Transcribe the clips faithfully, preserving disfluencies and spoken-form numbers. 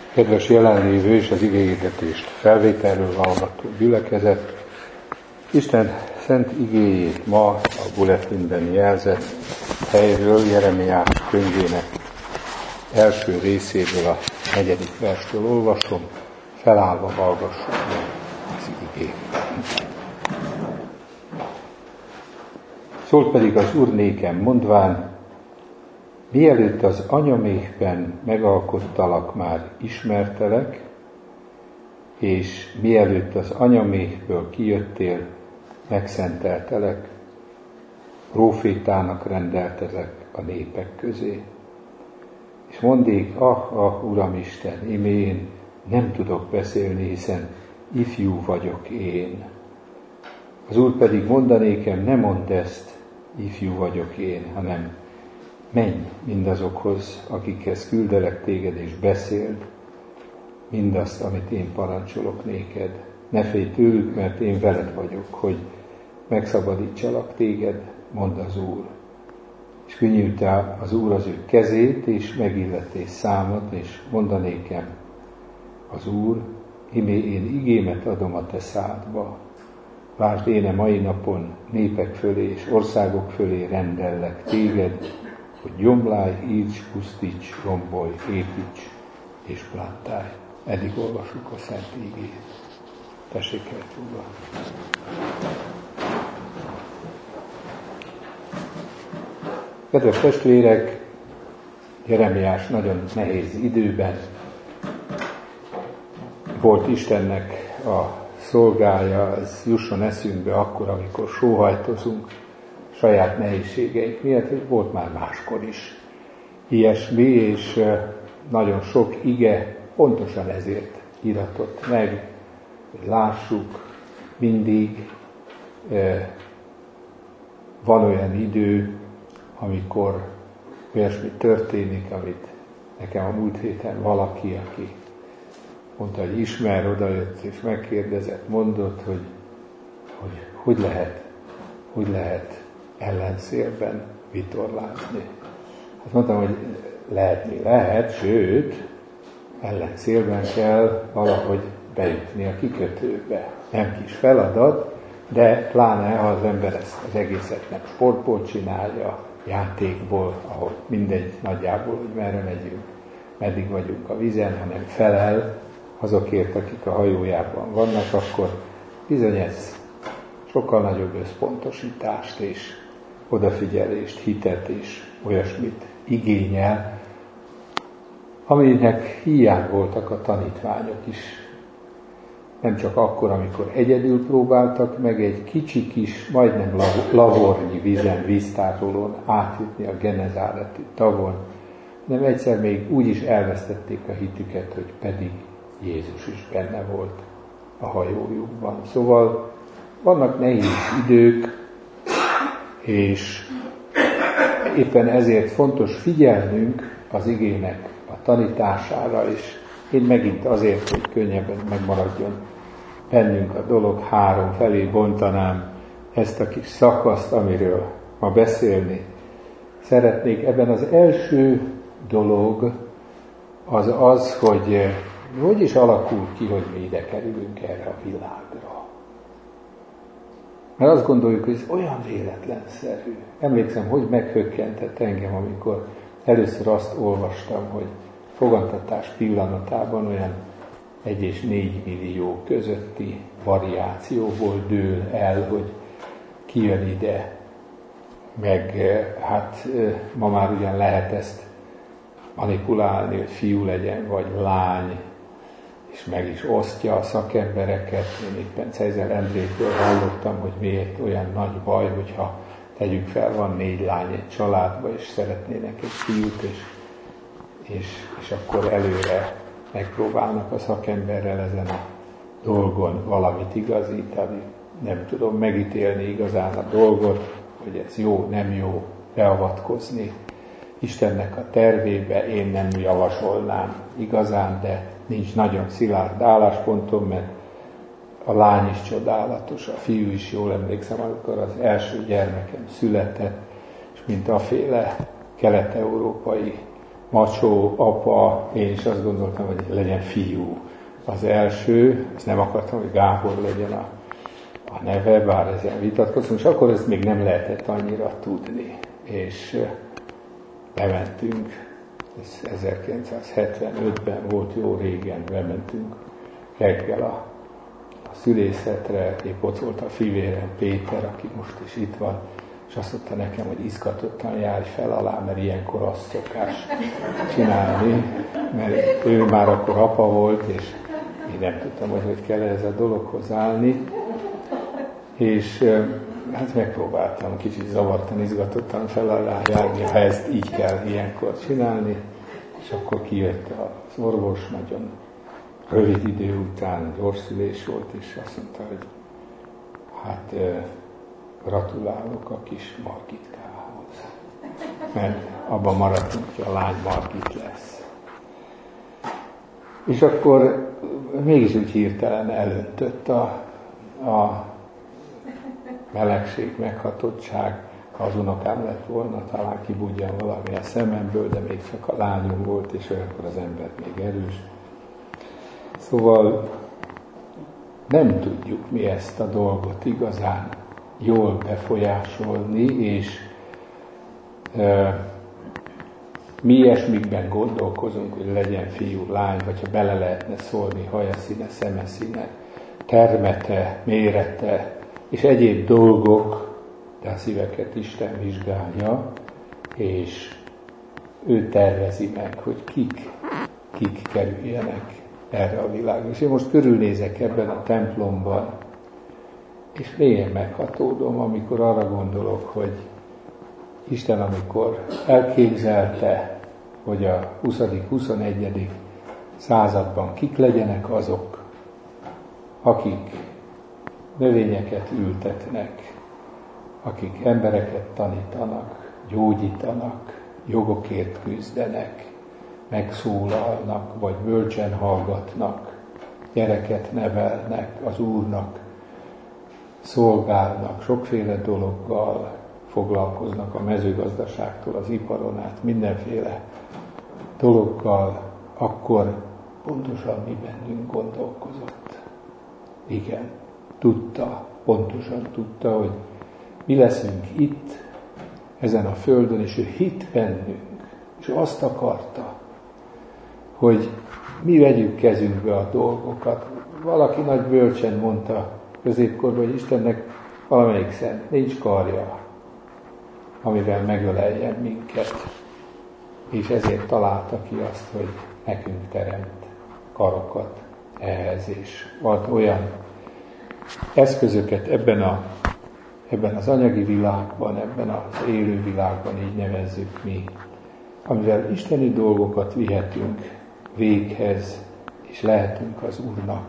Kedves jelenlévő és az igéhirdetést felvételről hallgató gyülekezet, Isten szent igéjét ma a bulletinben jelzett helyről, Jeremiás könyvének első részéből, a negyedik verstől olvasom, felállva hallgassuk meg az igét. Szólt pedig az Úr nékem, mondván: mielőtt az anyaméhben megalkottalak, már ismertelek, és mielőtt az anyaméhből kijöttél, megszenteltelek, prófétának rendeltelek a népek közé. És mondék: ah, ah, Uramisten, íme én nem tudok beszélni, hiszen ifjú vagyok én. Az Úr pedig mondanékem: ne mondd ezt, ifjú vagyok én, hanem menj mindazokhoz, akikhez küldelek téged, és beszéld mindazt, amit én parancsolok néked. Ne félj tőlük, mert én veled vagyok, hogy megszabadítsalak téged, mond az Úr. És könnyűlte az Úr az ő kezét, és megilletté számot, és mondanékem: az Úr, imé én igémet adom a te szádba. Lásd, én a mai napon népek fölé és országok fölé rendellek téged, hogy gyomlálj, írts, pusztíts, rombolj, építs és plántálj. Eddig olvassuk a szent igét. Tessék el foglalni. Kedves testvérek, Jeremiás nagyon nehéz időben volt Istennek a szolgája. Ez jusson eszünkbe akkor, amikor sóhajtozunk saját nehézségeink miatt, hogy volt már máskor is ilyesmi, és nagyon sok ige pontosan ezért iratott meg, hogy lássuk, mindig van olyan idő, amikor olyasmi történik, amit nekem a múlt héten valaki, aki mondta, hogy ismer, odajött és megkérdezett, mondott, hogy hogy, hogy lehet, hogy lehet ellenszélben vitorlázni. Hát mondtam, hogy lehetni lehet, sőt, ellenszélben kell valahogy bejutni a kikötőbe. Nem kis feladat, de pláne, ha az ember ezt az egészet nem sportból csinálja, játékból, ahol mindegy nagyjából, hogy merre megyünk, meddig vagyunk a vízen, hanem felel azokért, akik a hajójában vannak, akkor bizony ez sokkal nagyobb összpontosítást és odafigyelést, hitet és olyasmit igényel, aminek hiány voltak a tanítványok is. Nem csak akkor, amikor egyedül próbáltak meg egy kicsi kis, majdnem lavornyi vízen, víztárolón átjutni a Genezáreti tavon, hanem egyszer még úgy is elvesztették a hitüket, hogy pedig Jézus is benne volt a hajójukban. Szóval vannak nehéz idők, és éppen ezért fontos figyelnünk az igének a tanítására, és én megint azért, hogy könnyebben megmaradjon bennünk a dolog, három felé bontanám ezt a kis szakaszt, amiről ma beszélni szeretnék. Ebben az első dolog az az, hogy hogy is alakul ki, hogy mi ide kerülünk erre a világra. Mert azt gondoljuk, hogy ez olyan véletlenszerű. Emlékszem, hogy meghökkentett engem, amikor először azt olvastam, hogy fogantatás pillanatában olyan egy és négy millió közötti variációból dől el, hogy ki jön ide. Meg hát ma már ugyan lehet ezt manipulálni, hogy fiú legyen, vagy lány, és meg is osztja a szakembereket. Én éppen Cejzel Endrétől hallottam, hogy miért olyan nagy baj, hogyha tegyük fel, van négy lány egy családba, és szeretnének egy fiút, és, és, és akkor előre megpróbálnak a szakemberrel ezen a dolgon valamit igazítani. Nem tudom megítélni igazán a dolgot, hogy ez jó, nem jó beavatkozni Istennek a tervébe. Én nem javasolnám igazán, de nincs nagyon szilárd álláspontom, mert a lány is csodálatos, a fiú is, jól emlékszem, amikor az első gyermekem született, és mint aféle kelet-európai macsó, apa, én is azt gondoltam, hogy legyen fiú az első, ezt nem akartam, hogy Gábor legyen a, a neve, bár ezen vitatkoztunk, és akkor ezt még nem lehetett annyira tudni. És bementünk, ez ezerkilencszázhetvenötben volt, jó régen, bementünk reggel a, a szülészetre, épp ott volt a fivérem Péter, aki most is itt van, és azt mondta nekem, hogy izgatottan járj fel alá, mert ilyenkor azt szokás csinálni, mert ő már akkor apa volt, és én nem tudtam, hogy hogy kell ez a dologhoz állni. És hát megpróbáltam kicsit zavartan, izgatottan fel alá járni, ha ezt így kell ilyenkor csinálni, és akkor kijött az orvos, nagyon rövid idő után, gyors szülés volt, és azt mondta, hogy hát gratulálok a kis Margitkához, mert abban maradtunk, hogy a lány Margit lesz. És akkor mégis úgy hirtelen elöntött a, a melegség, meghatottság. Ha az unokám lett volna, talán kibudjan valami a szememből, de még csak a lányom volt, és olyankor az ember még erős. Szóval nem tudjuk mi ezt a dolgot igazán jól befolyásolni, és e, mi ilyesmikben gondolkozunk, hogy legyen fiú, lány, vagy ha bele lehetne szólni haja színe, szeme színe, termete, mérete, és egyéb dolgok, de a szíveket Isten vizsgálja, és ő tervezi meg, hogy kik, kik kerüljenek erre a világra. És én most körülnézek ebben a templomban, és mélyen meghatódom, amikor arra gondolok, hogy Isten, amikor elképzelte, hogy a huszadik-huszonegyedik században kik legyenek azok, akik növényeket ültetnek, akik embereket tanítanak, gyógyítanak, jogokért küzdenek, megszólalnak, vagy bölcsen hallgatnak, gyereket nevelnek, az Úrnak szolgálnak, sokféle dologgal foglalkoznak, a mezőgazdaságtól az iparon át, mindenféle dologgal, akkor pontosan mi bennünk gondolkozott. Igen, tudta, pontosan tudta, hogy mi leszünk itt, ezen a földön, és ő hitt bennünk, és azt akarta, hogy mi vegyük kezünkbe a dolgokat. Valaki nagy bölcsen mondta középkorban, hogy Istennek valamelyik szent nincs karja, amivel megöleljen minket, és ezért találta ki azt, hogy nekünk teremt karokat ehhez, és volt olyan eszközöket ebben, a, ebben az anyagi világban, ebben az élő világban, így nevezzük mi, amivel isteni dolgokat vihetünk véghez, és lehetünk az Úrnak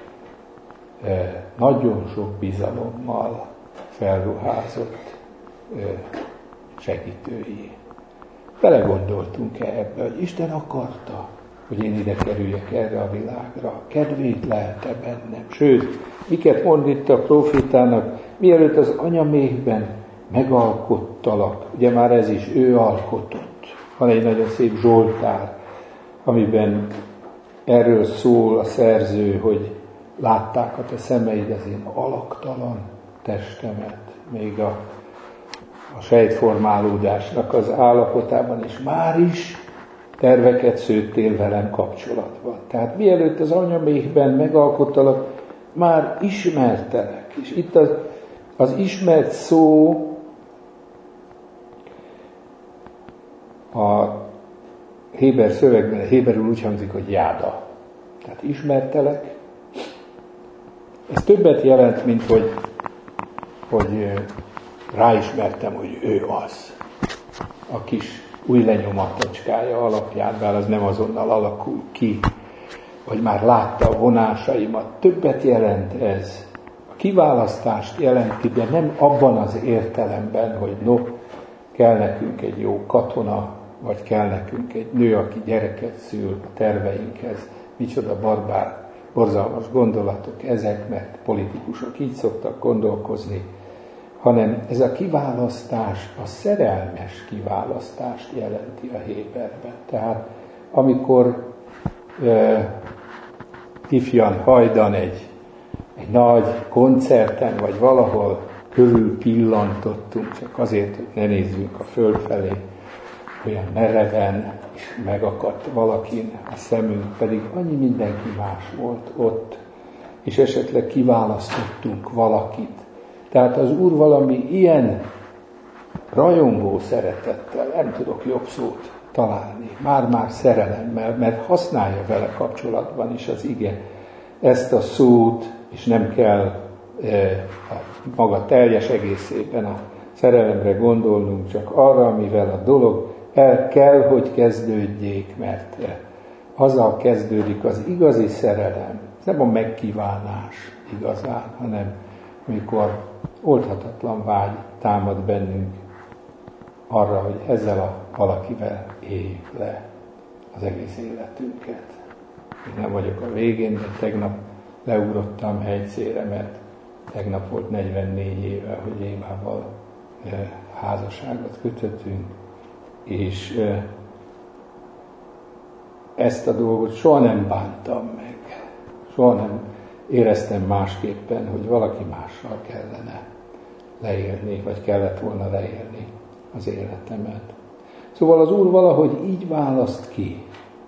eh, nagyon sok bizalommal felruházott eh, segítői. Belegondoltunk-e ebbe, hogy Isten akarta, hogy én ide kerüljek erre a világra? Kedvét lehet-e bennem? Sőt, miket mond itt a profétának, mielőtt az anyaméhben megalkottalak, ugye már ez is ő alkotott. Van egy nagyon szép Zsoltár, amiben erről szól a szerző, hogy látták a te szemeid az én alaktalan testemet, még a, a sejtformálódásnak az állapotában is már is terveket szőttél velem kapcsolatban. Tehát mielőtt az anyaméhben megalkottalak, már ismertelek. És itt az, az ismert szó a héber szövegben, héberül úgy hangzik, hogy jáda. Tehát ismertelek. Ez többet jelent, mint hogy, hogy ráismertem, hogy ő az. A kis új lenyomatocskája alapján, bár az nem azonnal alakul ki, vagy már látta a vonásaimat. Többet jelent ez. A kiválasztást jelenti, de nem abban az értelemben, hogy no, kell nekünk egy jó katona, vagy kell nekünk egy nő, aki gyereket szül a terveinkhez. Micsoda barbár, borzalmas gondolatok ezek, mert politikusok így szoktak gondolkozni, hanem ez a kiválasztás, a szerelmes kiválasztást jelenti a Héberben. Tehát amikor e, ifjan hajdan egy, egy nagy koncerten, vagy valahol körül pillantottunk, csak azért, hogy ne nézzünk a föld felé, olyan mereven, és megakadt valakin a szemünk, pedig annyi mindenki más volt ott, és esetleg kiválasztottunk valakit. Tehát az Úr valami ilyen rajongó szeretettel, nem tudok jobb szót találni, már-már szerelemmel, mert használja vele kapcsolatban is az ige ezt a szót, és nem kell e, a maga teljes egészében a szerelemre gondolnunk, csak arra, amivel a dolog el kell, hogy kezdődjék, mert azzal kezdődik az igazi szerelem. Ez nem a megkívánás igazán, hanem amikor oldhatatlan vágy támad bennünk arra, hogy ezzel a valakivel éljük le az egész életünket. Én nem vagyok a végén, de tegnap leugrottam hegyszére, mert tegnap volt negyvennégy éve, hogy Évával házasságot kötöttünk, és ezt a dolgot soha nem bántam meg. Soha nem éreztem másképpen, hogy valaki mással kellene leélni, vagy kellett volna leélni az életemet. Szóval az Úr valahogy így választ ki.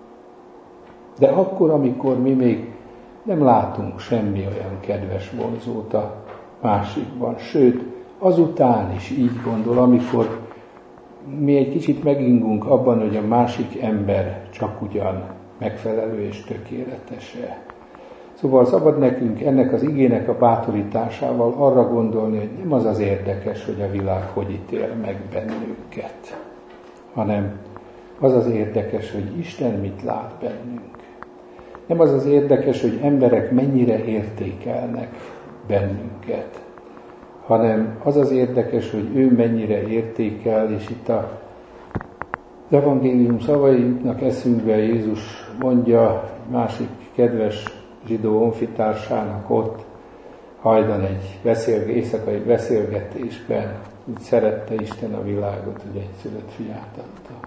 De akkor, amikor mi még nem látunk semmi olyan kedves vonzót a másikban, sőt, azután is így gondol, amikor mi egy kicsit megingunk abban, hogy a másik ember csak ugyan megfelelő és tökéletes-e. Szóval szabad nekünk ennek az igének a bátorításával arra gondolni, hogy nem az az érdekes, hogy a világ hogy ítél meg bennünket, hanem az az érdekes, hogy Isten mit lát bennünk. Nem az az érdekes, hogy emberek mennyire értékelnek bennünket, hanem az az érdekes, hogy ő mennyire értékel, és itt a az evangélium szavai jutnak eszünkbe, Jézus mondja másik kedves zsidó honfitársának ott, hajdan egy beszélge, éjszakai beszélgetésben, hogy szerette Isten a világot, hogy egyszülött fiát adta.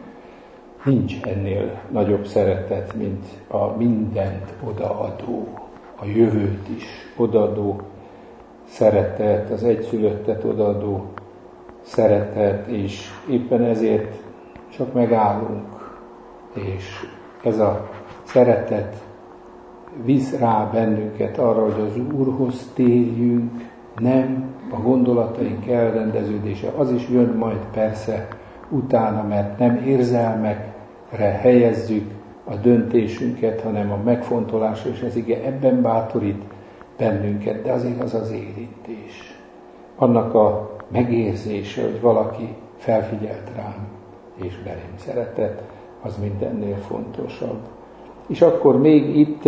Nincs ennél nagyobb szeretet, mint a mindent odaadó, a jövőt is odaadó szeretet, az egyszülöttet odaadó szeretet, és éppen ezért csak megállunk, és ez a szeretet visz rá bennünket arra, hogy az Úrhoz térjünk, nem a gondolataink elrendeződése, az is jön majd persze utána, mert nem érzelmekre helyezzük a döntésünket, hanem a megfontolás, és az ige ebben bátorít bennünket, de azért az az érintés. Annak a megérzése, hogy valaki felfigyelt rám, és belém szeretett, az mindennél fontosabb. És akkor még itt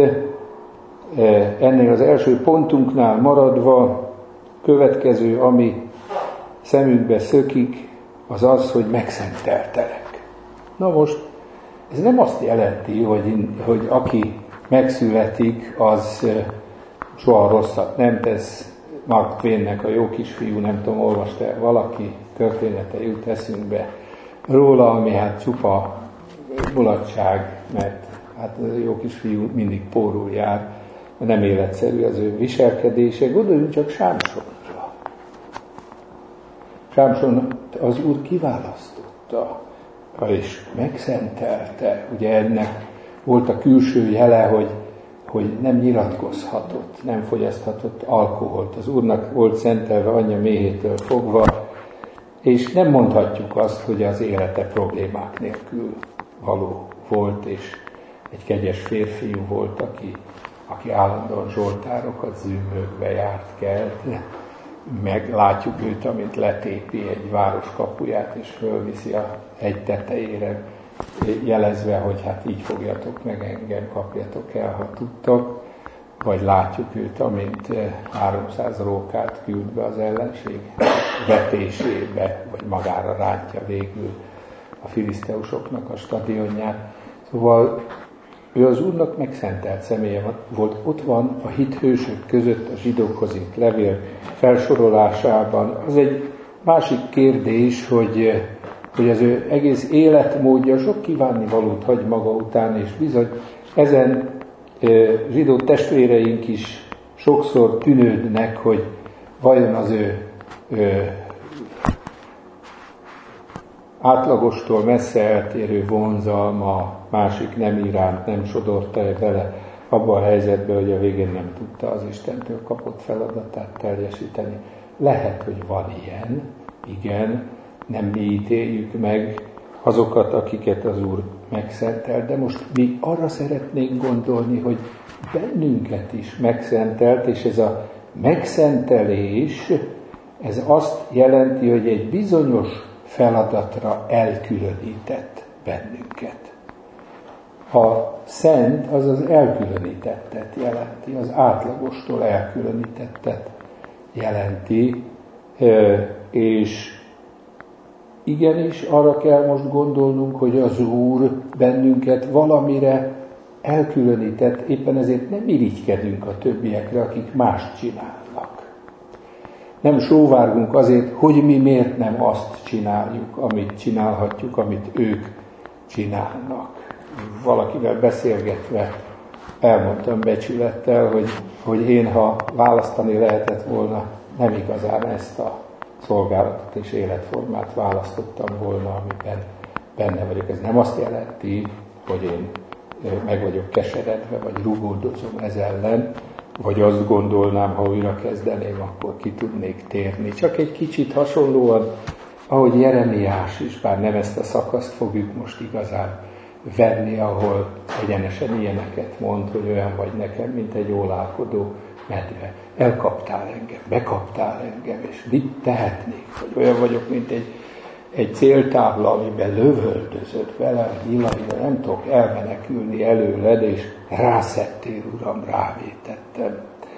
ennél az első pontunknál maradva, következő, ami szemünkbe szökik, az az, hogy megszenteltelek. Na most, ez nem azt jelenti, hogy, hogy aki megszületik, az soha rosszat nem tesz. Mark Twainnek a Jó kisfiú, nem tudom, olvasta valaki, története jut eszünkbe róla, ami hát csupa mulatság, mert hát a jó kisfiú mindig pórul jár, nem életszerű az ő viselkedése. Gondoljunk csak Sámsonra. Sámson az Úr kiválasztotta, és megszentelte. Ugye ennek volt a külső jele, hogy, hogy nem nyilatkozhatott, nem fogyaszthatott alkoholt. Az Úrnak volt szentelve anyja méhétől fogva, és nem mondhatjuk azt, hogy az élete problémák nélkül való volt, és egy kegyes férfiú volt, aki, aki állandóan zsoltárokat zümmögve járt kelt. Meglátjuk őt, amint letépi egy város kapuját, és fölviszi a hegy tetejére, jelezve, hogy hát így fogjatok meg engem, kapjatok el, ha tudtok. Vagy látjuk őt, amint háromszáz rókát küld be az ellenség vetésébe, vagy magára rántja végül a filiszteusoknak a stadionját. Szóval ő az Úrnak megszentelt személye volt. Ott van a hithősök között a zsidókhoz írt levél felsorolásában. Az egy másik kérdés, hogy, hogy az ő egész életmódja sok kívánnivalót hagy maga után, és bizony ezen zsidó testvéreink is sokszor tűnődnek, hogy vajon az ő, ő átlagostól messze eltérő vonzalma másik nem iránt nem sodorta-e bele abba a helyzetbe, hogy a végén nem tudta az Istentől kapott feladatát teljesíteni. Lehet, hogy van ilyen, igen, nem mi ítéljük meg azokat, akiket az Úr megszentelt, de most mi arra szeretnénk gondolni, hogy bennünket is megszentelt, és ez a megszentelés, ez azt jelenti, hogy egy bizonyos feladatra elkülönített bennünket. A szent az az elkülönítettet jelenti, az átlagostól elkülönítettet jelenti, és igenis arra kell most gondolnunk, hogy az Úr bennünket valamire elkülönített, éppen ezért nem irigykedünk a többiekre, akik mást csinálnak. Nem sóvárgunk azért, hogy mi miért nem azt csináljuk, amit csinálhatjuk, amit ők csinálnak. Valakivel beszélgetve elmondtam becsülettel, hogy, hogy én, ha választani lehetett volna, nem igazán ezt a szolgálatot és életformát választottam volna, amiben benne vagyok. Ez nem azt jelenti, hogy én meg vagyok keseredve, vagy rugódozom ez ellen, vagy azt gondolnám, ha újra kezdeném, akkor ki tudnék térni. Csak egy kicsit hasonlóan, ahogy Jeremiás is, bár nem ezt a szakaszt fogjuk most igazán venni, ahol egyenesen ilyeneket mond, hogy olyan vagy nekem, mint egy ólálkodó medve. Elkaptál engem, bekaptál engem, és mit tehetnék? Vagy olyan vagyok, mint egy, egy céltábla, amiben lövöldözött vele a nyilaira, nem tudok elmenekülni előled, és rászettél, Uram, rávétettem.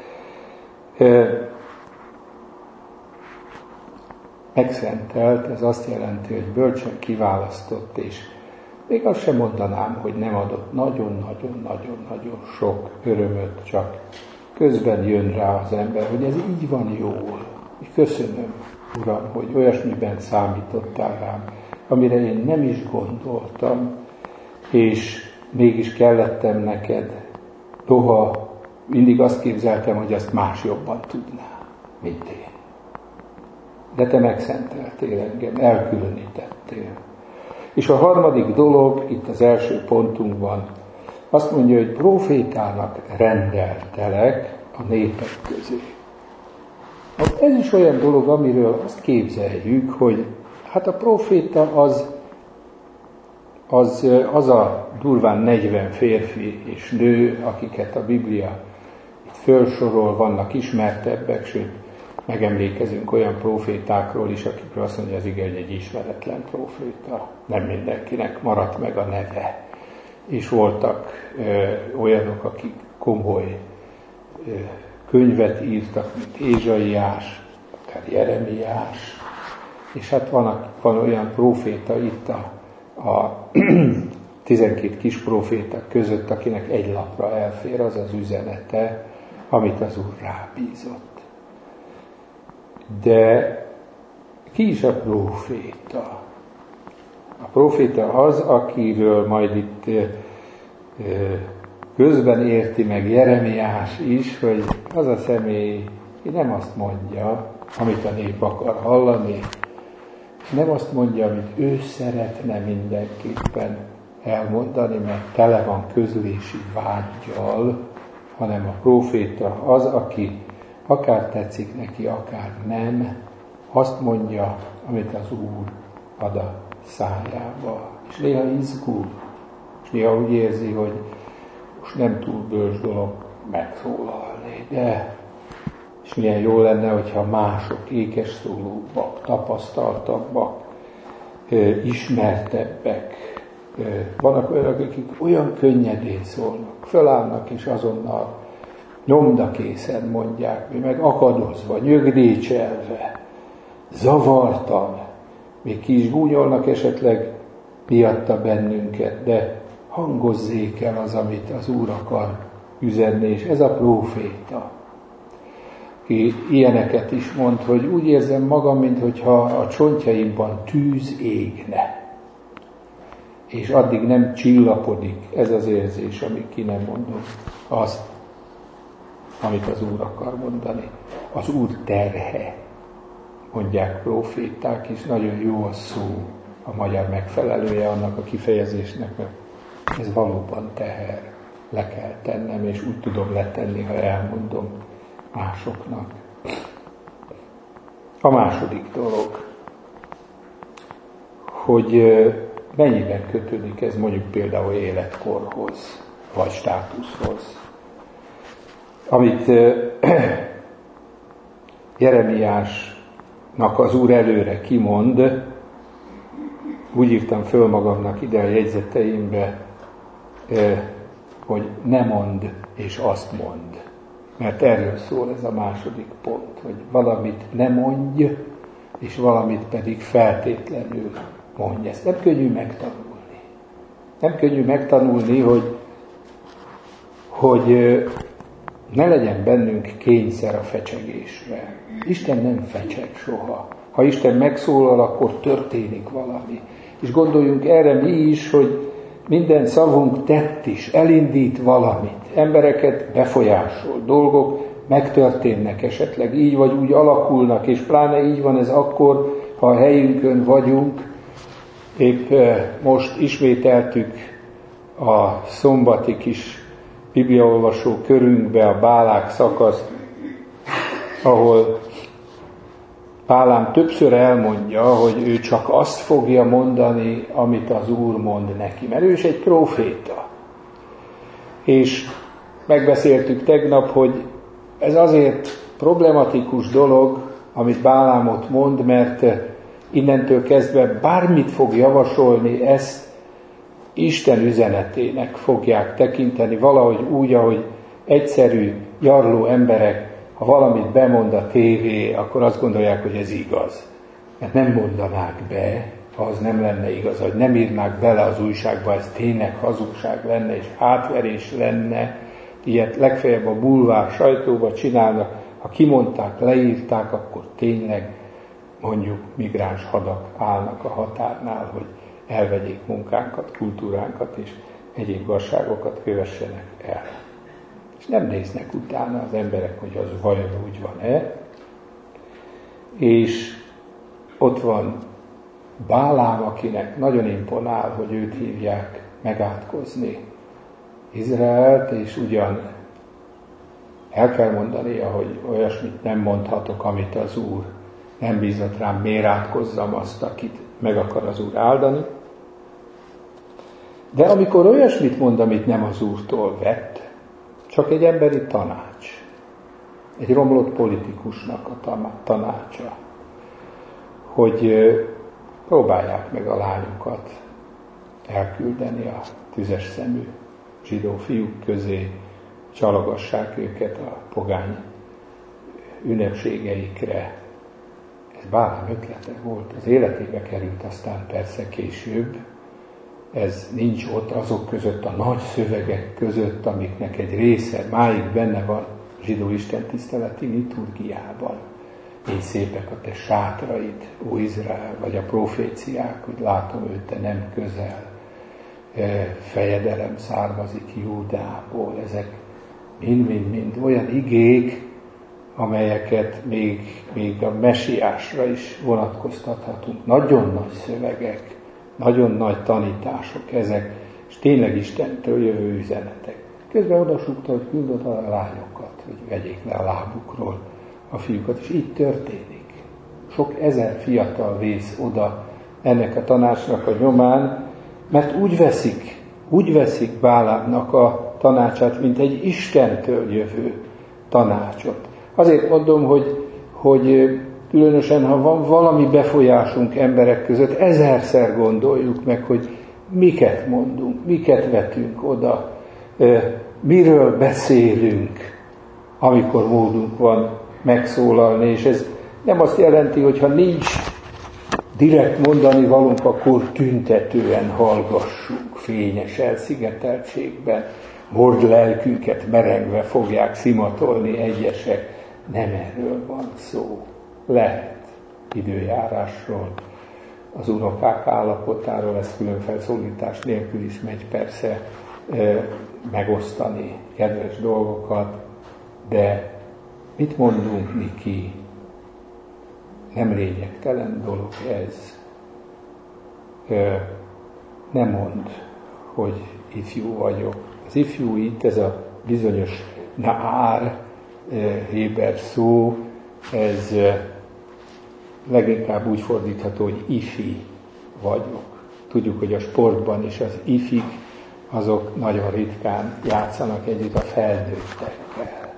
Megszentelt, ez azt jelenti, hogy bölcsen kiválasztott, és még azt sem mondanám, hogy nem adott nagyon-nagyon-nagyon-nagyon sok örömöt, csak közben jön rá az ember, hogy ez így van jól. Köszönöm, Uram, hogy olyasmiben számítottál rám, amire én nem is gondoltam, és mégis kellettem neked. Noha mindig azt képzeltem, hogy azt más jobban tudná, mint én. De te megszenteltél engem, elkülönítettél. És a harmadik dolog, itt az első pontunkban, azt mondja, hogy profétának rendeltelek a népek közé. Ez is olyan dolog, amiről azt képzeljük, hogy hát a proféta az, az, az a durván negyven férfi és nő, akiket a Biblia itt felsorol, vannak ismertebbek, sőt, megemlékezünk olyan profétákról is, akikről azt mondja az ige, hogy egy ismeretlen proféta. Nem mindenkinek maradt meg a neve. És voltak ö, olyanok, akik komoly ö, könyvet írtak, mint Ézsaiás, akár Jeremiás, és hát van, van olyan proféta itt a, a tizenkét kis proféta között, akinek egy lapra elfér az az üzenete, amit az Úr rábízott. De ki is a proféta? A proféta az, akiről majd itt közben érti meg Jeremiás is, hogy az a személy nem azt mondja, amit a nép akar hallani, nem azt mondja, amit ő szeretne mindenképpen elmondani, mert tele van közlési vággyal, hanem a proféta az, aki akár tetszik neki, akár nem, azt mondja, amit az Úr ad a szájába. És néha izgul, és néha úgy érzi, hogy most nem túl bölcs dolog megszólalni, de és milyen jó lenne, hogyha mások ékes szólóbbak, tapasztaltabbak, ismertebbek. Vannak olyanok, akik olyan könnyedén szólnak, fölállnak és azonnal nyomdakészen mondják, mi meg akadozva, nyögdécselve, zavartan, még ki is gúnyolnak esetleg miatta bennünket, de hangozzék el az, amit az Úr akar üzenni, és ez a próféta, ki ilyeneket is mond, hogy úgy érzem magam, mintha a csontjaimban tűz égne, és addig nem csillapodik ez az érzés, amíg ki nem mondom azt, amit az Úr akar mondani. Az Úr terhe, mondják próféták, és nagyon jó a szó, a magyar megfelelője annak a kifejezésnek, mert ez valóban teher, le kell tennem, és úgy tudom letenni, ha elmondom másoknak. A második dolog, hogy mennyiben kötődik ez mondjuk például életkorhoz, vagy státuszhoz. Amit Jeremiásnak az Úr előre kimond, úgy írtam föl magamnak ide a jegyzeteimbe, hogy ne mondd, és azt mondd. Mert erről szól ez a második pont, hogy valamit ne mondj, és valamit pedig feltétlenül mondj. Ezt nem könnyű megtanulni. Nem könnyű megtanulni, hogy, hogy ne legyen bennünk kényszer a fecsegésre. Isten nem fecseg soha. Ha Isten megszólal, akkor történik valami. És gondoljunk erre mi is, hogy minden szavunk tett is, elindít valamit. Embereket befolyásol, dolgok megtörténnek esetleg, így vagy úgy alakulnak, és pláne így van ez akkor, ha a helyünkön vagyunk. Épp most ismételtük a szombati kis bibliaolvasó körünkbe a Bálák szakaszt, ahol Bálám többször elmondja, hogy ő csak azt fogja mondani, amit az Úr mond neki, mert ő is egy próféta. És megbeszéltük tegnap, hogy ez azért problematikus dolog, amit Bálám ott mond, mert innentől kezdve bármit fog javasolni, ezt Isten üzenetének fogják tekinteni, valahogy úgy, ahogy egyszerű, gyarló emberek, ha valamit bemond a tévé, akkor azt gondolják, hogy ez igaz. Mert nem mondanák be, ha az nem lenne igaz, hogy nem írnák bele az újságba, ez tényleg hazugság lenne, és átverés lenne. Ilyet legfeljebb a bulvár sajtóba csinálnak, ha kimondták, leírták, akkor tényleg mondjuk migráns hadak állnak a határnál, hogy elvegyék munkánkat, kultúránkat és egyéb gazságokat kövessenek el. És nem néznek utána az emberek, hogy az vajon úgy van-e. És ott van Bálám, akinek nagyon imponál, hogy őt hívják megátkozni Izraelt, és ugyan el kell mondania, hogy olyasmit nem mondhatok, amit az Úr nem bízott rám, miért átkozzam azt, akit meg akar az Úr áldani. De amikor olyasmit mond, amit nem az Úrtól vett, csak egy emberi tanács, egy romlott politikusnak a tanácsa, hogy próbálják meg a lányokat elküldeni a tüzes szemű zsidó fiúk közé, csalogassák őket a pogány ünnepségeikre. Ez Bálám ötlete volt, az életébe került aztán persze később. Ez nincs ott azok között, a nagy szövegek között, amiknek egy része máig benne van zsidó istentiszteleti liturgiában. Így szépek a te sátraid, ó Izrael, vagy a proféciák, hogy látom őt, te nem közel. Fejedelem származik Júdából. Ezek mind-mind-mind olyan igék, amelyeket még, még a mesiásra is vonatkoztathatunk. Nagyon nagy szövegek, nagyon nagy tanítások ezek, és tényleg Istentől jövő üzenetek. Közben odasúgta, hogy küldött a lányokat, hogy vegyék le a lábukról a fiúkat, és így történik. Sok ezer fiatal vész oda ennek a tanácsnak a nyomán, mert úgy veszik, úgy veszik Bálámnak a tanácsát, mint egy Istentől jövő tanácsot. Azért mondom, hogy, hogy különösen, ha van valami befolyásunk emberek között, ezerszer gondoljuk meg, hogy miket mondunk, miket vetünk oda, miről beszélünk, amikor módunk van megszólalni, és ez nem azt jelenti, hogy ha nincs direkt mondani valunk, akkor tüntetően hallgassuk, fényes elszigeteltségben, mord lelkünket merengve fogják szimatolni egyesek. Nem erről van szó. Lehet időjárásról, az unokák állapotáról, ez külön felszólítás nélkül is megy persze megosztani kedves dolgokat, de mit mondunk Niki? Nem lényegtelen dolog ez. Nem mondd, hogy ifjú vagyok. Az ifjú itt, ez a bizonyos naar héber szó, ez leginkább úgy fordítható, hogy ifi vagyok. Tudjuk, hogy a sportban is az ifik, azok nagyon ritkán játszanak együtt a felnőttekkel.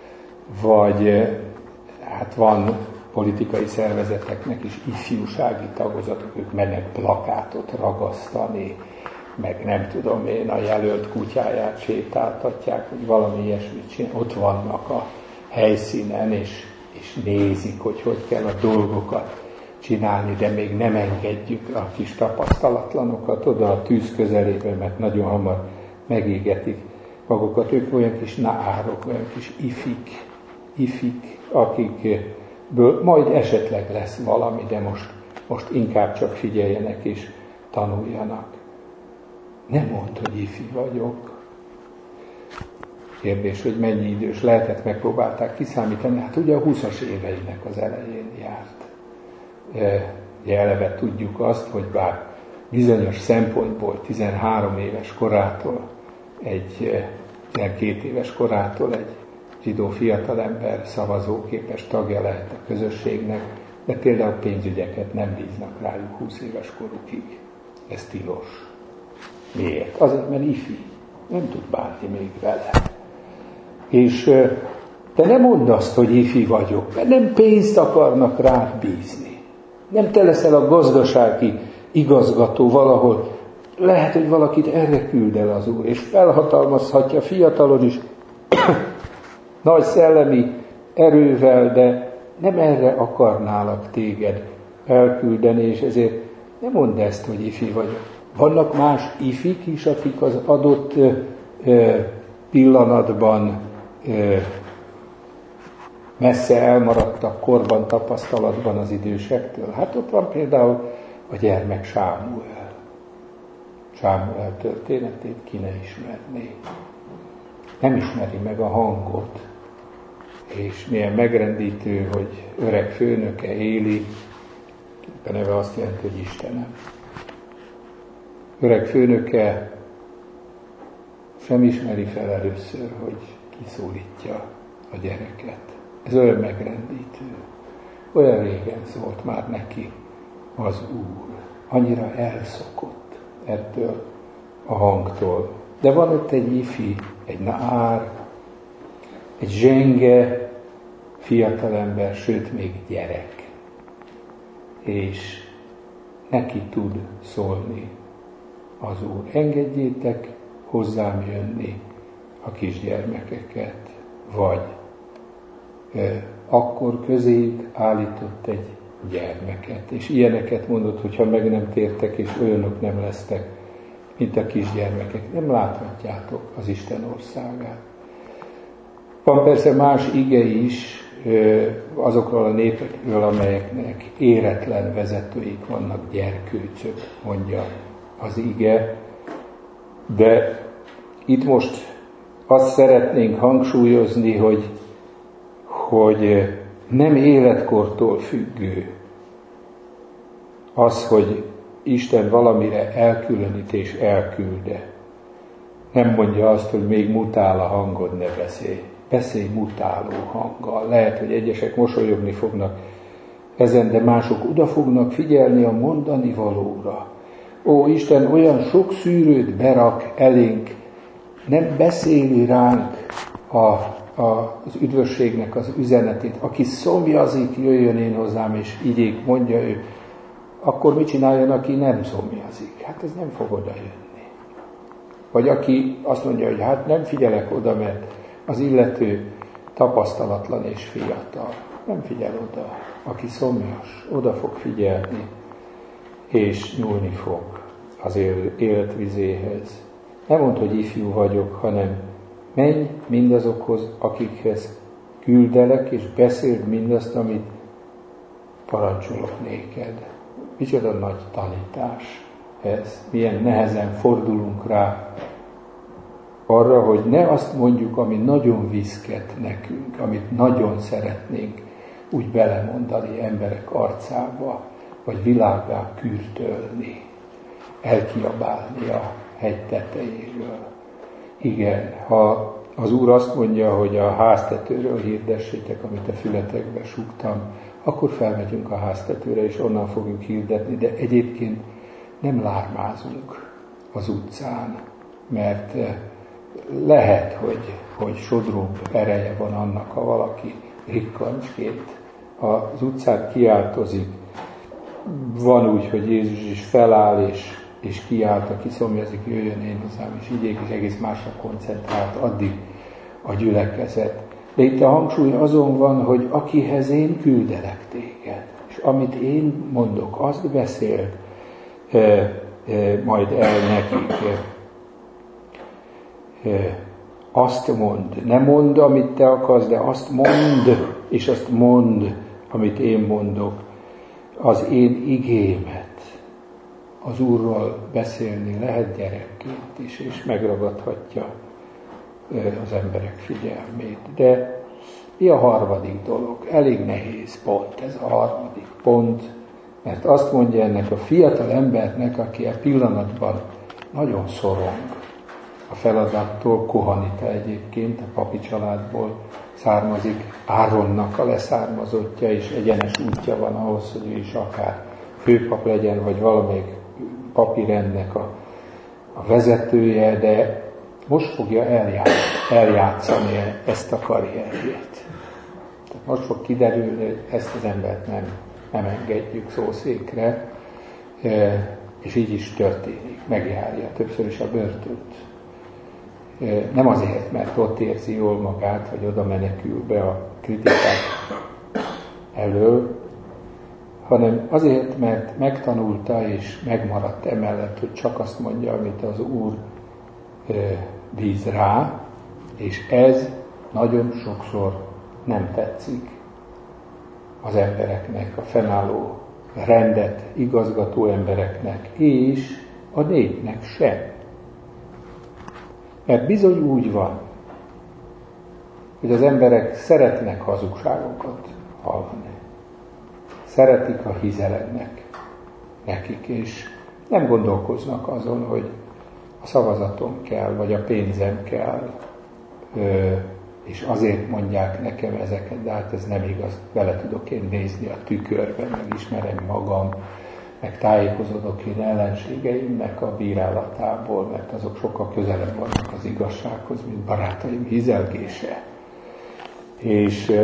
Vagy hát van politikai szervezeteknek is ifjúsági tagozatok, ők mennek plakátot ragasztani, meg nem tudom én, a jelölt kutyáját sétáltatják, hogy valami ilyesmit csinál. Ott vannak a helyszínen, és, és nézik, hogy hogy kell a dolgokat csinálni, de még nem engedjük a kis tapasztalatlanokat oda a tűz közelébe, mert nagyon hamar megégetik magukat. Ők olyan kis naárok, olyan kis ifik, ifik, akikből majd esetleg lesz valami, de most, most inkább csak figyeljenek és tanuljanak. Nem mondd, hogy ifi vagyok. Kérdés, hogy mennyi idős lehetett, megpróbálták kiszámítani. Hát ugye a húszas éveinek az elején járt. Ugye eleve tudjuk azt, hogy bár bizonyos szempontból tizenhárom éves korától, egy tizenkét éves korától egy zsidó fiatalember szavazóképes tagja lehet a közösségnek, de például pénzügyeket nem bíznak rájuk húsz éves korukig. Ez tilos. Miért? Azért, mert ifi. Nem tud bánni még vele. És te nem mondd azt, hogy ifi vagyok, mert nem pénzt akarnak rád bízni. Nem te leszel a gazdasági igazgató valahol. Lehet, hogy valakit erre küld el az Úr, és felhatalmazhatja fiatalon is nagy szellemi erővel, de nem erre akarnálak téged elküldeni, és ezért nem mondd ezt, hogy ifi vagyok. Vannak más ifik is, akik az adott ö, ö, pillanatban ö, messze elmaradtak korban, tapasztalatban az idősektől. Hát ott van például a gyermek Sámuel. Sámuel történetét ki ne ismerné. Nem ismeri meg a hangot. És milyen megrendítő, hogy öreg főnöke Éli, a neve azt jelenti, hogy Istenem. Öreg főnöke sem ismeri fel először, hogy kiszólítja a gyereket. Ez olyan megrendítő. Olyan régen szólt már neki az Úr. Annyira elszokott ettől a hangtól. De van ott egy ifi, egy naar, egy zsenge fiatalember, sőt még gyerek. És neki tud szólni az Úr. Engedjétek hozzám jönni a kisgyermekeket, vagy e, akkor közéjük állított egy gyermeket. És ilyeneket mondott, hogyha meg nem tértek, és olyanok nem lesztek, mint a kisgyermekek. Nem láthatjátok az Isten országát. Van persze más ige is azokról a népekről, amelyeknek éretlen vezetőik vannak, gyerkőcök, mondja az ige. De itt most azt szeretnénk hangsúlyozni, hogy, hogy nem életkortól függő az, hogy Isten valamire elkülönít és elkülde. Nem mondja azt, hogy még mutál a hangod, ne beszélj. Beszélj mutáló hanggal. Lehet, hogy egyesek mosolyogni fognak ezen, de mások oda fognak figyelni a mondani valóra. Ó, Isten olyan sok szűrőt berak elénk, nem beszéli ránk a, a, az üdvösségnek az üzenetét. Aki szomjazik, jöjjön én hozzám, és igyék, mondja ő. Akkor mit csináljon, aki nem szomjazik? Hát ez nem fog oda jönni. Vagy aki azt mondja, hogy hát nem figyelek oda, mert az illető tapasztalatlan és fiatal. Nem figyel oda. Aki szomjas, oda fog figyelni. és nyúlni fog az élet vizéhez. Nem mondd, hogy ifjú vagyok, hanem menj mindazokhoz, akikhez küldelek, és beszéld mindazt, amit parancsolok néked. Micsoda nagy tanítás ez. Milyen nehezen fordulunk rá arra, hogy ne azt mondjuk, ami nagyon viszket nekünk, amit nagyon szeretnénk úgy belemondani emberek arcába, vagy világgá kürtölni, elkiabálni a hegy tetejéről. Igen, ha az Úr azt mondja, hogy a háztetőről hirdessétek, amit a fületekbe súgtam, akkor felmegyünk a háztetőre, és onnan fogjuk hirdetni, de egyébként nem lármázunk az utcán, mert lehet, hogy, hogy sodróbb ereje van annak, ha valaki rikkancsként az utcán kiáltozik. Van úgy, hogy Jézus is feláll, és, és kiált, aki szomjazik, jöjjön én hozzám, és így és egész másra koncentrált addig a gyülekezet. De itt a hangsúly azon van, hogy akihez én küldelek téged, és amit én mondok, azt beszél e, e, majd el nekik. E, azt mond, ne mondd, amit te akarsz, de azt mondd, és azt mondd, amit én mondok, az én igémet. Az Úrról beszélni lehet gyerekként is, és megragadhatja az emberek figyelmét. De mi a harmadik dolog? Elég nehéz pont ez a harmadik pont, mert azt mondja ennek a fiatal embernek, aki a pillanatban nagyon szorong a feladattól, Kohanita egyébként, a papi családból származik, Áronnak a leszármazottja, és egyenes útja van ahhoz, hogy ő is akár főpap legyen, vagy valamelyik papi rendnek a, a vezetője, de most fogja eljátszani, eljátszani ezt a karrierjét. Tehát most fog kiderülni, hogy ezt az embert nem, nem engedjük szószékre, és így is történik, megjárja többször is a börtönt. Nem azért, mert ott érzi jól magát, vagy oda menekül be a kritikák elől, hanem azért, mert megtanulta és megmaradt emellett, hogy csak azt mondja, amit az Úr bíz rá, és ez nagyon sokszor nem tetszik az embereknek, a fennálló rendet igazgató embereknek, és a népnek sem. Mert bizony úgy van, hogy az emberek szeretnek hazugságokat hallani. Szeretik a hizelemnek nekik, és nem gondolkoznak azon, hogy a szavazatom kell, vagy a pénzem kell, és azért mondják nekem ezeket, de hát ez nem igaz, bele tudok én nézni a tükörben, meg ismerem magam, meg tájékozódok én ellenségeimnek a bírálatából, mert azok sokkal közelebb vannak az igazsághoz, mint barátaim hizelgése. És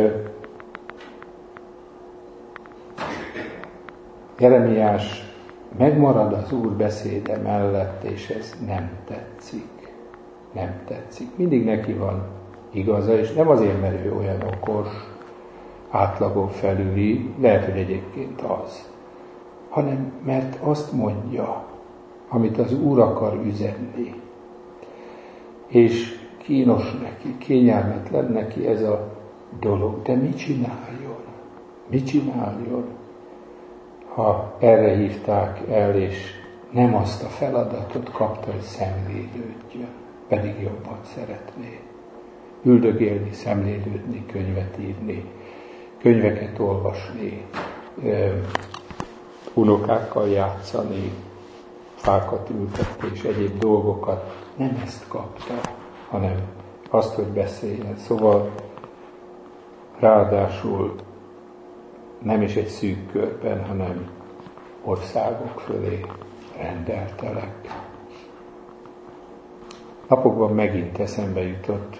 Jeremiás megmarad az Úr beszéde mellett, és ez nem tetszik. Nem tetszik. Mindig neki van igaza, és nem azért, mert ő olyan okos, átlagon felüli, lehet, hogy egyébként az, hanem mert azt mondja, amit az Úr akar üzenni. És kínos neki, kényelmetlen neki ez a dolog. De mit csináljon? Mit csináljon, ha erre hívták el, és nem azt a feladatot kapta, hogy szemlélődjön, pedig jobban szeretné. Üldögélni, szemlélődni, könyvet írni, könyveket olvasni, unokákkal játszani, fákat ültetni és egyéb dolgokat. Nem ezt kapta, hanem azt, hogy beszéljen. Szóval ráadásul nem is egy szűk körben, hanem országok fölé rendeltelek. Napokban megint eszembe jutott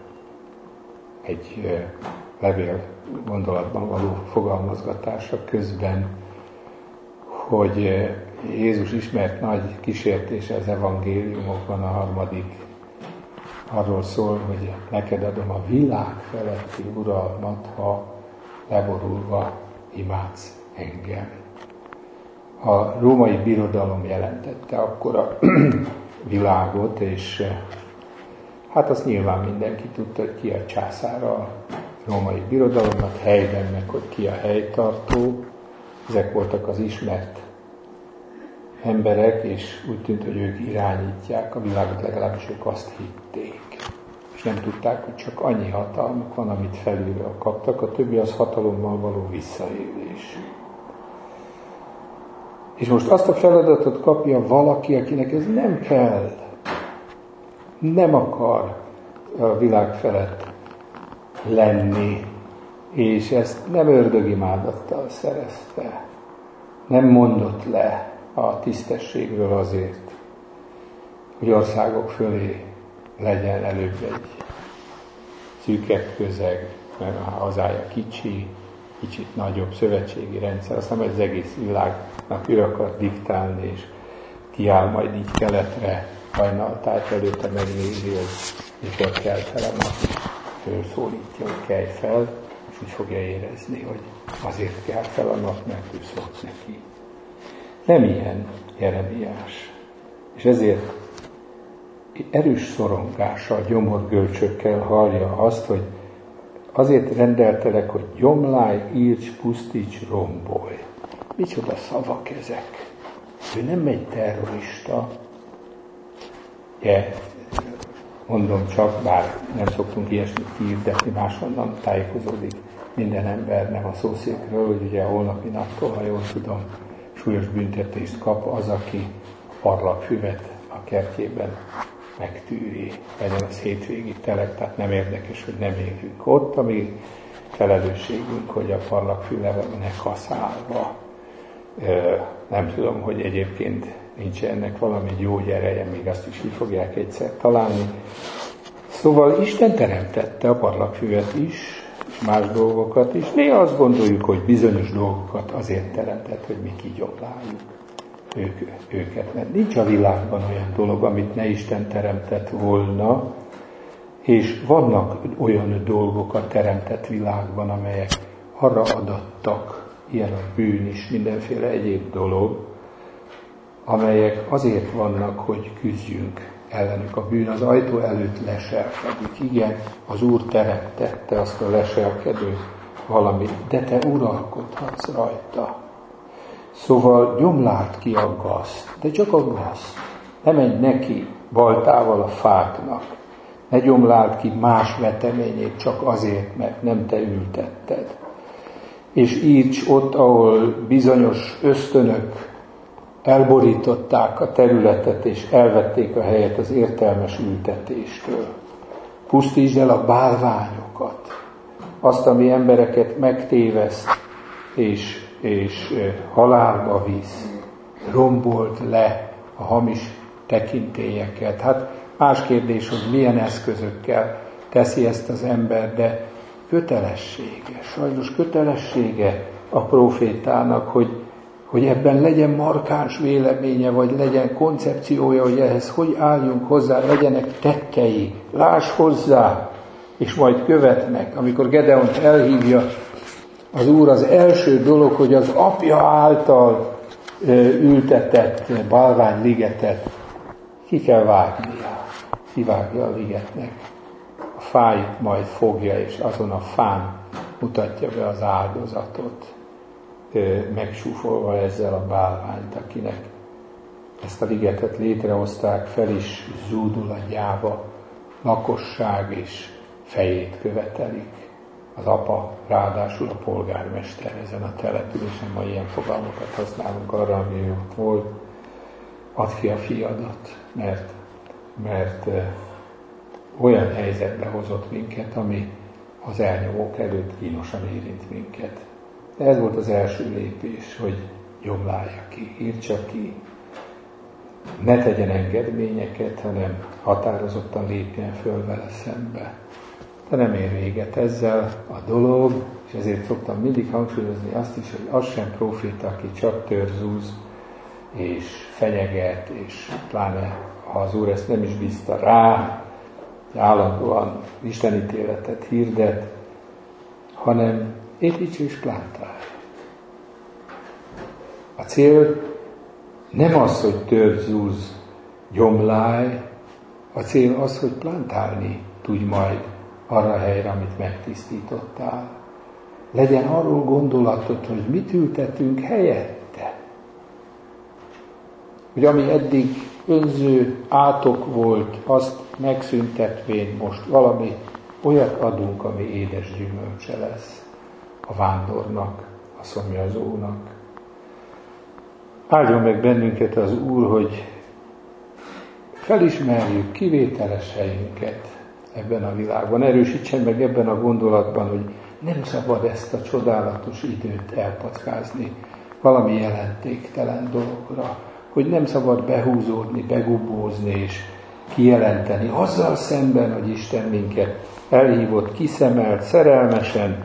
egy levél gondolatban való fogalmazgatása közben, hogy Jézus ismert nagy kísértése az evangéliumokban, a harmadik arról szól, hogy neked adom a világ feletti uralmat, ha leborulva imádsz engem. A római birodalom jelentette akkor a világot, és hát azt nyilván mindenki tudta, hogy ki a császára a római birodalomnak, helyben meg, hogy ki a helytartó. Ezek voltak az ismert emberek, és úgy tűnt, hogy ők irányítják a világot, legalábbis ők azt hitték. És nem tudták, hogy csak annyi hatalmuk van, amit felülről kaptak, a többi az hatalommal való visszaélés. És most azt a feladatot kapja valaki, akinek ez nem kell, nem akar a világ felett lenni, és ezt nem ördögimádattal szerezte, nem mondott le a tisztességről azért, hogy országok fölé legyen előbb egy szűkebb közeg, mert a hazája kicsi, kicsit nagyobb szövetségi rendszer, aztán az egész világnak ő akar diktálni, és kiáll majd így keletre, hajnaltájt előtte megnézi, hogy mikor kell fel a nap, és fölszólítja, hogy kelj fel, és úgy fogja érezni, hogy azért kell fel a nap, mert ő szólt neki. Nem ilyen Jeremiás. És ezért erős szorongással, gyomorgölcsökkel hallja azt, hogy azért rendeltelek, hogy gyomlálj, írts, pusztíts, rombolj. Micsoda szavak ezek? Ő nem egy terrorista. Yeah. Mondom csak, bár nem szoktunk ilyesmit hirdetni, máshonnan tájékozódik minden ember, nem a szószékről, hogy ugye a holnapi naptól, ha jól tudom, súlyos büntetést kap az, aki parlagfüvet a kertjében megtűri, legyen az hétvégi telek, tehát nem érdekes, hogy nem élünk ott, ami felelősségünk, hogy a parlagfüve ne kaszálva. Nem tudom, hogy egyébként nincs ennek valami gyógyereje, még azt is ki fogják egyszer találni. Szóval Isten teremtette a parlagfüvet is, és más dolgokat is. Néha azt gondoljuk, hogy bizonyos dolgokat azért teremtett, hogy mi kigyomláljuk ők, őket. Mert nincs a világban olyan dolog, amit ne Isten teremtett volna, és vannak olyan dolgok a teremtett világban, amelyek arra adattak, ilyen a bűn is, mindenféle egyéb dolog, amelyek azért vannak, hogy küzdjünk ellenük. A bűn az ajtó előtt leselkedik. Igen, az Úr teremtette azt a leselkedő valamit, de te uralkodhatsz rajta. Szóval gyomláld ki a gazt, de csak a gazt. Ne menj neki baltával a fáknak. Ne gyomláld ki más veteményét csak azért, mert nem te ültetted. És írts ott, ahol bizonyos ösztönök elborították a területet, és elvették a helyet az értelmes ültetéstől. Pusztítsd el a bálványokat, azt, ami embereket megtéveszt, és, és halálba visz, rombolt le a hamis tekintélyeket. Hát más kérdés, hogy milyen eszközökkel teszi ezt az ember, de kötelessége, sajnos kötelessége a prófétának, hogy, hogy ebben legyen markáns véleménye, vagy legyen koncepciója, hogy ehhez hogy álljunk hozzá, legyenek tettei, láss hozzá, és majd követnek. Amikor Gedeont elhívja az Úr, az első dolog, hogy az apja által ültetett bálványligetet ki kell vágnia. Kivágja a ligetnek. A fáit majd fogja, és azon a fán mutatja be az áldozatot, megsúfolva ezzel a bálványt, akinek ezt a ligetet létrehozták, fel is zúdul a gyáva lakosság, és fejét követelik. Az apa, ráadásul a polgármester ezen a településen, ma ilyen fogalmakat használunk arra, ami ott volt, add ki a fiadat, mert, mert olyan helyzetbe hozott minket, ami az elnyomók előtt kínosan érint minket. De ez volt az első lépés, hogy gyomlálja ki, írtsa ki, ne tegyen engedményeket, hanem határozottan lépjen föl vele szembe. De nem ér véget ezzel a dolog, és ezért szoktam mindig hangsúlyozni azt is, hogy az sem próféta, aki csak törzúz, és fenyeget, és pláne ha az Úr ezt nem is bízta rá, állandóan istenítéletet hirdet, hanem építs és plántálj. A cél nem az, hogy törd, zúzz, gyomlálj, a cél az, hogy plantálni tudj majd arra a helyre, amit megtisztítottál. Legyen arról gondolatod, hogy mit ültetünk helyette. Hogy ami eddig önző átok volt, azt megszüntetvén most valami olyat adunk, ami édes gyümölcse lesz a vándornak, a szomjazónak. Áldjon meg bennünket az Úr, hogy felismerjük kivételes helyünket ebben a világban. Erősítsen meg ebben a gondolatban, hogy nem szabad ezt a csodálatos időt elpackázni valami jelentéktelen dologra, hogy nem szabad behúzódni, begubózni és kijelenteni azzal szemben, hogy Isten minket elhívott, kiszemelt, szerelmesen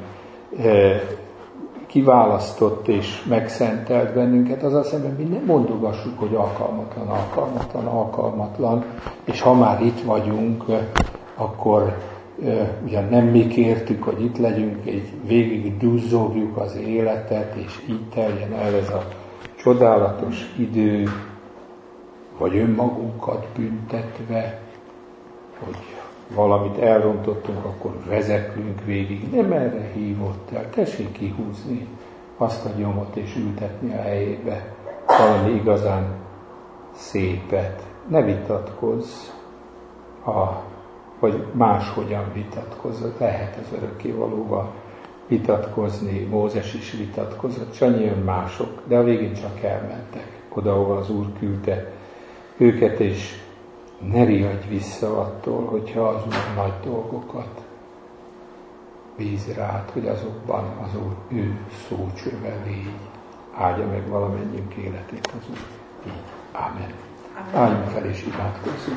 kiválasztott és megszentelt bennünket, azzal szemben mi nem mondogassuk, hogy alkalmatlan, alkalmatlan, alkalmatlan, és ha már itt vagyunk, akkor ugyan nem mi kértük, hogy itt legyünk, így végig duzzogjuk az életet, és így teljen el ez a csodálatos idő, vagy önmagunkat büntetve, hogy valamit elrontottunk, akkor vezeklünk végig. Nem erre hívott el. Tessék kihúzni azt a nyomot és ültetni a helyébe valami igazán szépet. Ne vitatkozz, a, vagy máshogyan vitatkozz. Lehet az örökkévalóval vitatkozni, Mózes is vitatkozott, Sanyi mások, de a végén csak elmentek oda, ahol az Úr küldte őket, és ne riadj vissza attól, hogyha az Úr nagy dolgokat bíz rád, hogy azokban az Úr ő szócsöve légy. Áldja meg valamennyiünk életét az Úr. Így. Ámen. Álljunk fel és imádkozzunk.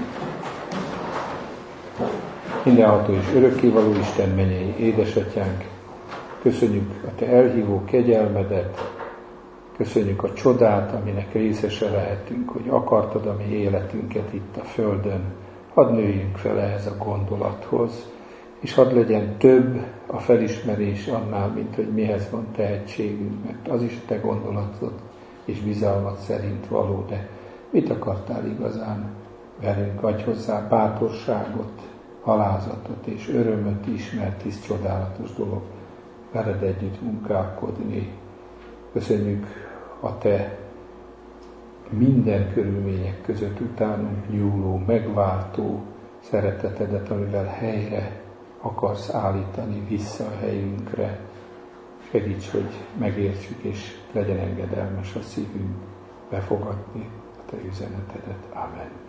Mindenható és örökkévaló Isten, mennyei édesatyánk, köszönjük a te elhívó kegyelmedet, köszönjük a csodát, aminek részese lehetünk, hogy akartad a mi életünket itt a földön. Hadd nőjünk fel ehhez a gondolathoz, és hadd legyen több a felismerés annál, mint hogy mihez van tehetségünk, mert az is a te gondolatod és bizalmat szerint való, de mit akartál igazán velünk? Adj hozzá bátorságot, alázatot és örömöt is, mert hisz csodálatos dolog veled együtt munkálkodni. Köszönjük a te minden körülmények között utánunk nyúló, megváltó szeretetedet, amivel helyre akarsz állítani, vissza a helyünkre. Segíts, hogy megértsük, és legyen engedelmes a szívünk befogadni a te üzenetedet. Amen.